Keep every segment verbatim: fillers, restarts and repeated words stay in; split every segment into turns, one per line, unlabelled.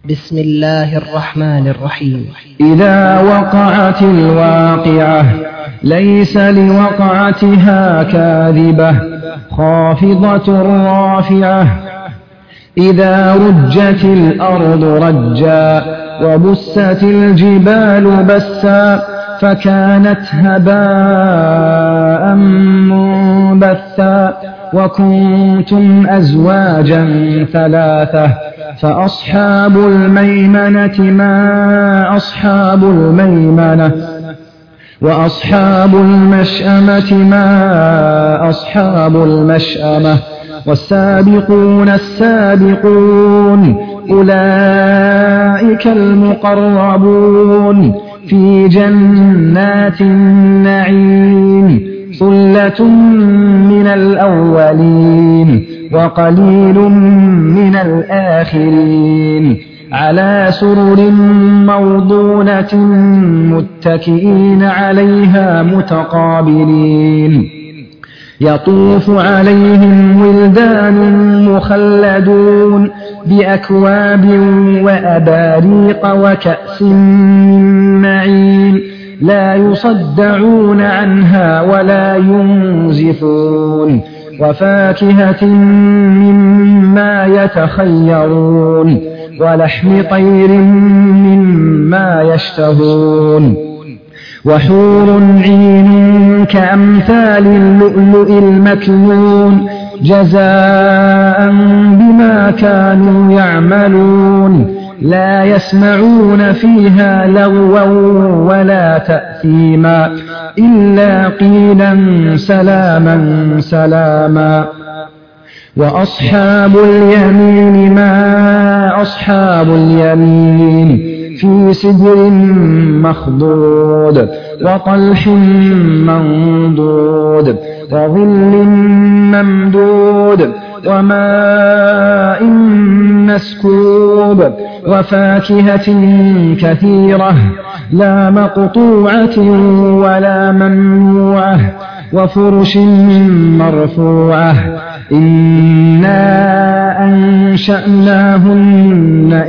بسم الله الرحمن الرحيم.
إذا وقعت الواقعة ليس لوقعتها كاذبة خافضة رافعة. إذا رجت الأرض رجا وبست الجبال بسا فكانت هباء منبثا وكنتم أزواجا ثلاثة فأصحاب الميمنة ما أصحاب الميمنة وأصحاب المشأمة ما أصحاب المشأمة والسابقون السابقون أولئك المقربون في جنات النعيم ثلة من الأولين وقليل من الآخرين على سرر موضونة متكئين عليها متقابلين يطوف عليهم ولدان مخلدون بأكواب وأباريق وكأس من معين لا يصدعون عنها ولا ينزفون وفاكهة مما يتخيرون ولحم طير مما يشتهون وحور عين كأمثال اللؤلؤ المكنون جزاء بما كانوا يعملون لا يسمعون فيها لغوا ولا تأثيما إلا قيلا سلاما سلاما. وأصحاب اليمين ما أصحاب اليمين في سدر مخضود وطلح منضود وظل ممدود وماء مسكوب وفاكهة كثيرة لا مقطوعة ولا ممنوعة وفرش مرفوعة إنا أنشأناهن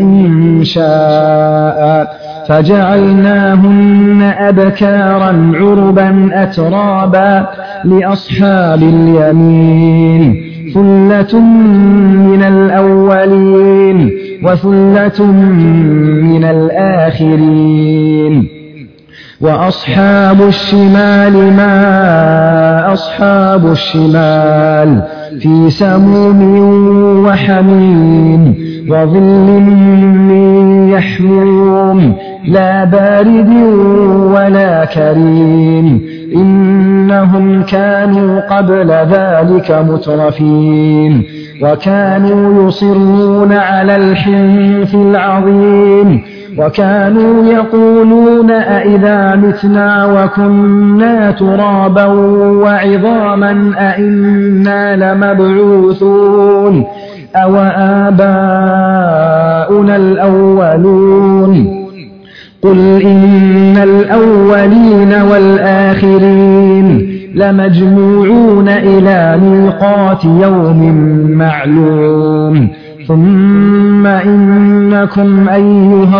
إنشاء فجعلناهن أبكارا عربا أترابا لأصحاب اليمين ثلة من الأولين وثلة من الآخرين. وأصحاب الشمال ما أصحاب الشمال في سموم وحميم وظل من يحموم لا بارد ولا كريم إنهم كانوا قبل ذلك مترفين وكانوا يصرون على الحنث العظيم وكانوا يقولون أئذا متنا وكنا ترابا وعظاما أئنا لمبعوثون أو آباؤنا الأولون قل إن الأولين والآخرين لمجموعون إلى ميقات يوم معلوم ثم إنكم أيها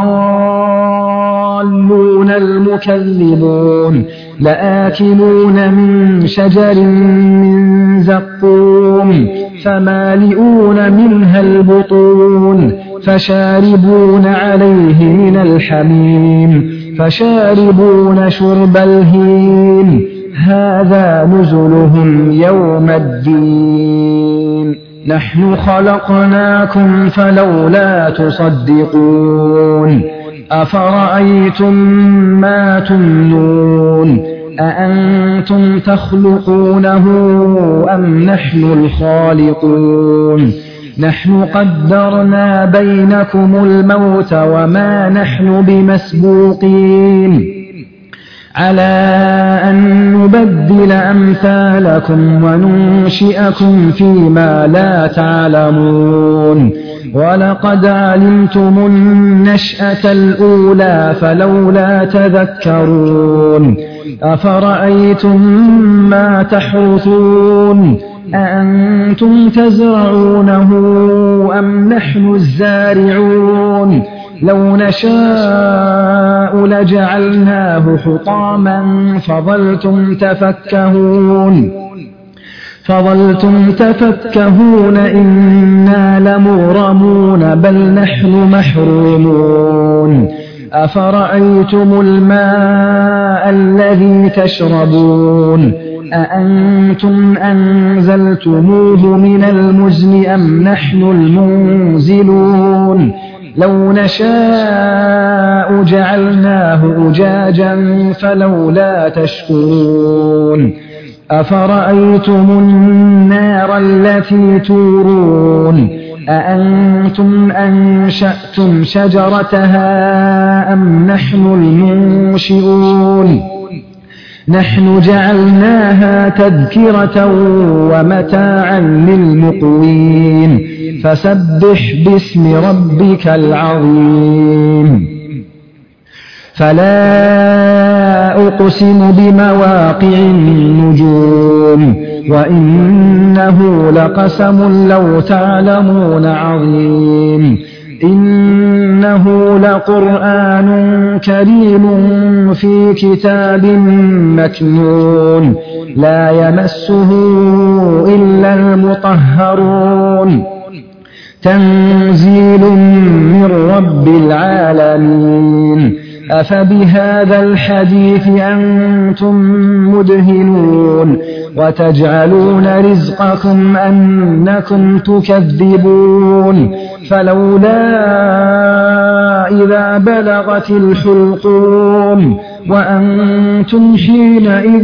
الضالون المكذبون لآكلون من شجر من زقوم فمالئون منها البطون فشاربون عليه من الحميم فشاربون شرب الهيم هذا نزلهم يوم الدين نحن خلقناكم فلولا تصدقون أفرأيتم ما تمنون أأنتم تخلقونه أم نحن الخالقون نحن قدرنا بينكم الموت وما نحن بمسبوقين على أن نبدل أمثالكم وننشئكم فيما لا تعلمون ولقد علمتم النشأة الأولى فلولا تذكرون أفرأيتم ما تحرثون أأنتم تزرعونه أم نحن الزارعون لو نشاء لجعلناه حطاما فظلتم تفكهون فظلتم تفكهون إنا لمغرمون بل نحن محرومون أفرأيتم الماء الذي تشربون أأنتم أنزلتموه من المزن أم نحن المنزلون لو نشاء جعلناه أجاجا فلولا تشكرون أفرأيتم النار التي تورون أأنتم أنشأتم شجرتها أم نحن المنشئون نحن جعلناها تذكرة ومتاعا للمقوين فسبح باسم ربك العظيم فلا أقسم بمواقع النجوم وإنه لقسم لو تعلمون عظيم إنه لقرآن كريم في كتاب مكنون لا يمسه إلا المطهرون تنزيل من رب العالمين أفبهذا الحديث أنتم مدهنون وتجعلون رزقكم أنكم تكذبون فلولا إذا بلغت الحلقوم وأنتم حينئذ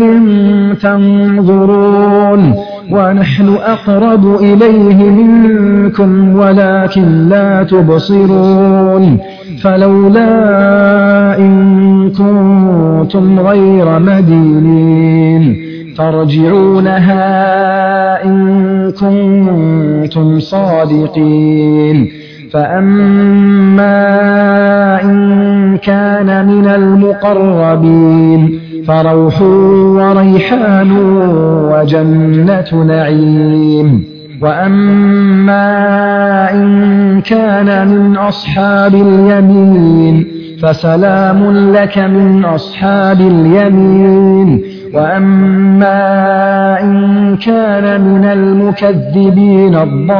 تنظرون ونحن أقرب إليه منكم ولكن لا تبصرون فلولا إن كنتم غير مدينين ترجعونها إن كنتم صادقين فأما إن كان من المقربين فروح وريحان وجنة نعيم وأما إن كان من أصحاب اليمين فسلام لك من أصحاب اليمين وأما إن كان من المكذبين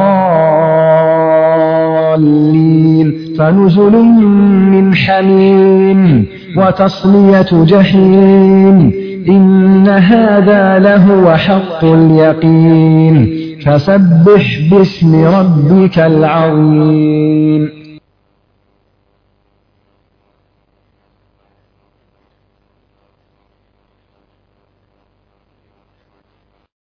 الضالين فنزل من حميم وتصلية جحيم إن هذا لهو حق اليقين فسبح باسم ربك العظيم